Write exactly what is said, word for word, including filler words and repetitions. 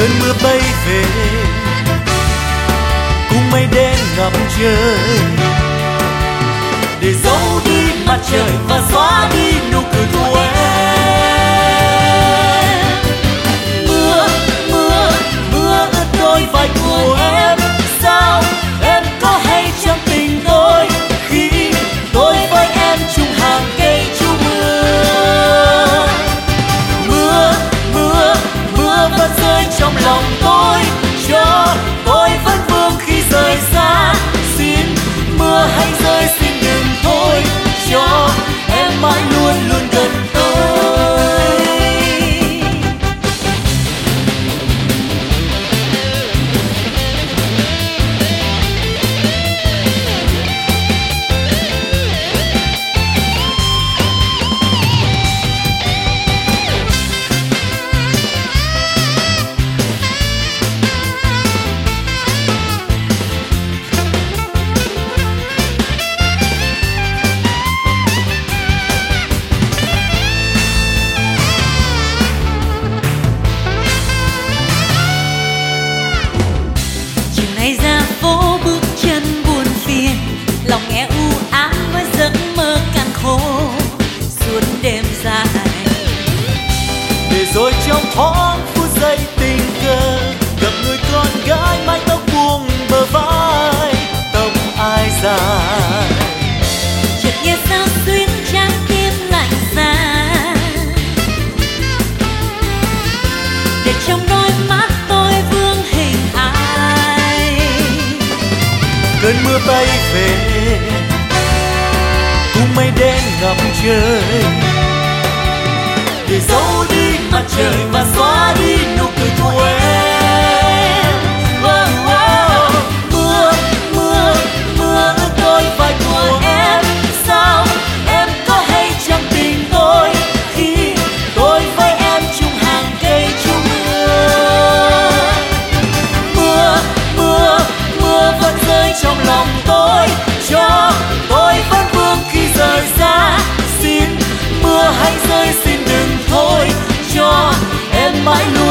cơn mưa bay về cùng mây đen ngập trời, để giấu đi mặt trời và xóa đi nụ cười của em. Mưa, mưa, mưa ướt đôi vai của em. Sao em có hay trong tình tôi khi tôi với em chung hàng cây chú mưa. Mưa, mưa, mưa vẫn rơi trong lòng tôi, cho tôi vẫn vương khi rời xa. Xin mưa hãy rơi, xin đừng thôi, cho em mãi luôn luôn gần tôi. Rồi trong thoáng phút giây tình cờ gặp người con gái mái tóc buông bờ vai, tóc ai dài. Chợt nghe sao xuyến trái tim lạnh giá, để trong đôi mắt tôi vương hình ai. Cơn mưa bay về cùng mây đen ngập trời, để giấu đi mặt trời và xóa đi nụ cười của em. Oh, oh. Mưa, mưa, mưa ướt đôi vai của em. Sao em có hay trong tình tôi khi tôi với em chung hàng cây chú mưa. Mưa, mưa, mưa vẫn rơi trong lòng tôi, cho tôi vẫn vương khi rời xa. Xin mưa hãy rơi, xin đừng thôi, cho em mãi luôn